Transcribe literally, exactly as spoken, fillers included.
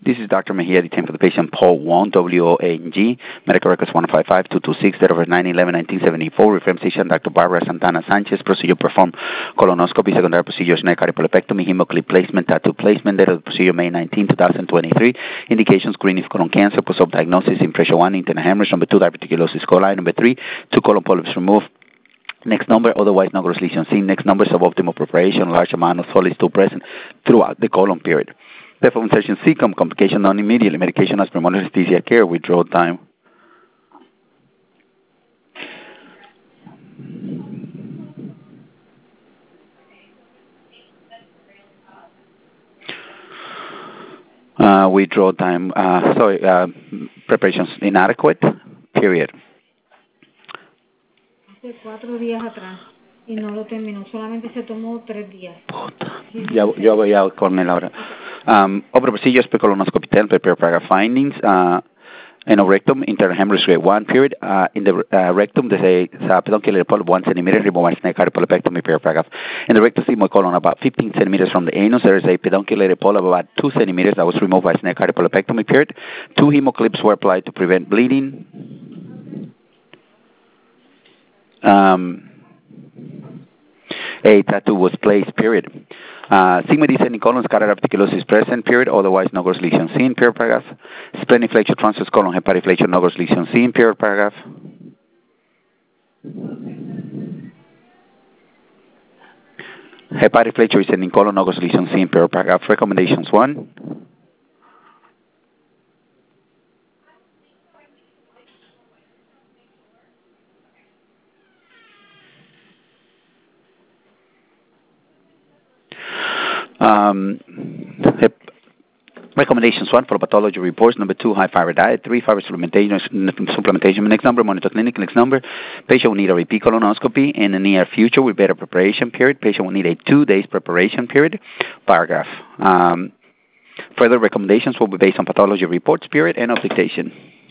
This is Doctor Mejia, detained for the patient Paul Wong, W O N G, medical records one five five two two six, date of birth nine eleven nineteen seventy-four, reference physician Doctor Barbara Santana Sanchez, procedure performed colonoscopy, secondary procedure snake cardiopulopectomy, hemoclip placement, tattoo placement, date of the procedure May nineteenth, twenty twenty-three, indications screening for colon cancer, post-op diagnosis, impression one, internal hemorrhage, number two, diverticulosis coli, number three, two colon polyps removed. Next number, otherwise no gross lesion seen. Next number, suboptimal preparation, large amount of solids still present throughout the colon period. Therefore, insertion C, complication non-immediately. Medication as pulmonary anesthesia care, withdrawal time. Uh, withdrawal time, uh, sorry, uh, preparations inadequate, period. Hace cuatro días atrás y no lo terminó, solamente se tomó tres días. Puta. Ya, yo voy a con él ahora. Um, Open procedures, colonoscopy ten, prepare paragraph findings. Uh, in a rectum, internal hemorrhage grade one, period. Uh, in the uh, rectum, there's a uh, peduncular polyp one centimeter, remove snake cardiopulopectomy, paragraph. In the rectus sigmoid colon, about fifteen centimeters from the anus, there is a peduncular polyp about two centimeters that was removed by snake cardiopulopectomy, period. Two hemoclips were applied to prevent bleeding. Um, a tattoo was placed, period. Uh, sigma descending colon, scatter articulosis present, period, otherwise no gross lesion seen, period, paragraph. Spleniflexion, transverse colon, hepatiflexion, no gross lesion seen, period, paragraph. Hepatiflexion descending colon, no gross lesion seen, period, paragraph. Recommendations one. Um, recommendations one, for pathology reports. Number two, high fiber diet. Three, fiber supplementation. Supplementation. Next number, monitor clinic. Next number, patient will need a repeat colonoscopy in the near future with better preparation period. Patient will need a two days preparation period. Paragraph. Um, further recommendations will be based on pathology reports period and of dictation.